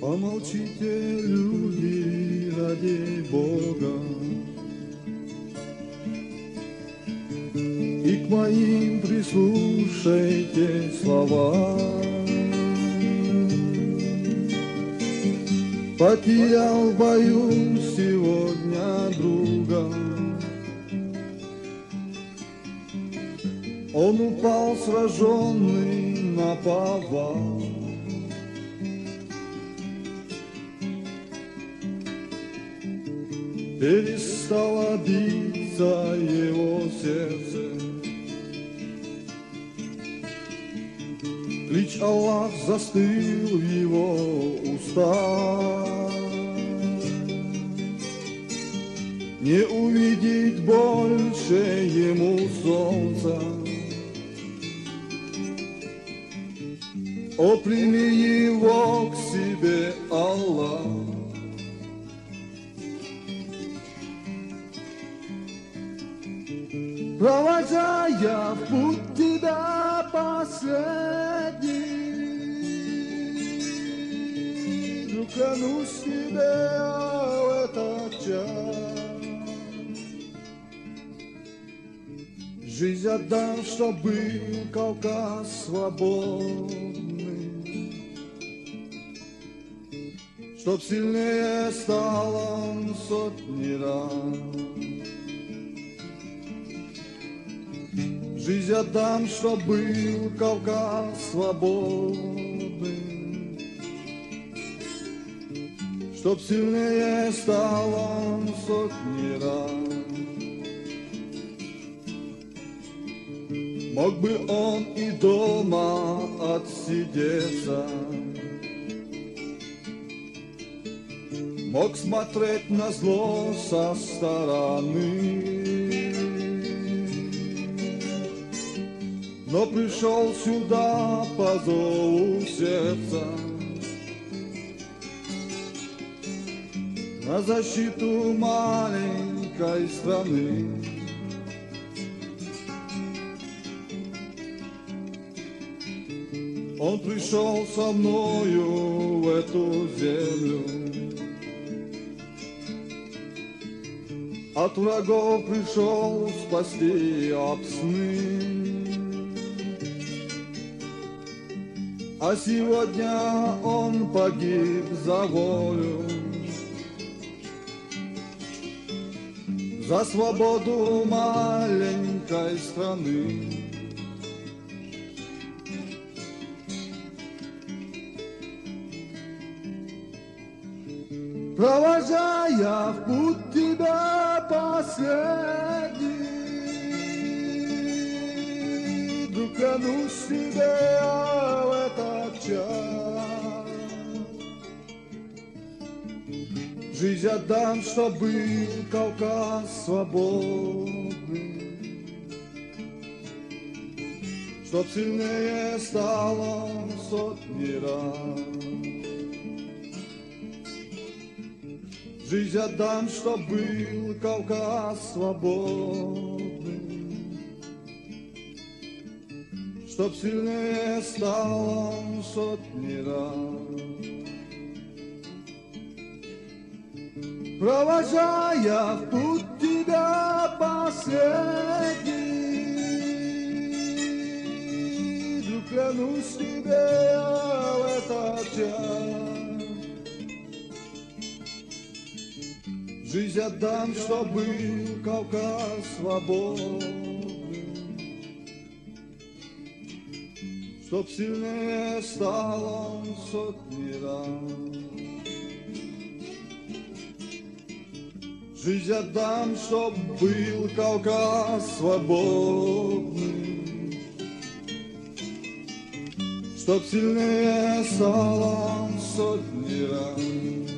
Помолчите, люди, ради Бога, и к моим прислушайте слова. Потерял в бою сегодня друга, он упал сраженный наповал. Перестало биться его сердце, клич Аллах застыл в его устах. Не увидеть больше ему солнца. О, прими его к себе, Аллах. Провожая в путь тебя последний, друг, клянусь тебе в этот час. Жизнь отдам, чтоб был Кавказ свободный, чтоб сильнее стал он сотни раз. Жизнь отдам, чтоб был Кавказ свободный, чтоб сильнее стал он сотни раз. Мог бы он и дома отсидеться, мог смотреть на зло со стороны, но пришел сюда по зову сердца на защиту маленькой страны. Он пришел со мною в эту землю, от врагов пришел спасти от сны. А сегодня он погиб за волю, за свободу маленькой страны. Провожая в путь тебя последний, друг, клянусь тебе в этот час. Жизнь отдам, чтоб был Кавказ свободный, чтоб сильнее стал он сотни раз. Жизнь отдам, чтоб был Кавказ свободный, чтоб сильнее стал он сотни раз. Провожая в путь тебя последний, друг, клянусь тебе в этот час. Жизнь отдам, чтоб был Кавказ свободный, чтоб сильнее стал он сотни раз. Жизнь отдам, чтоб был Кавказ свободный, чтоб сильнее стал он сотни раз.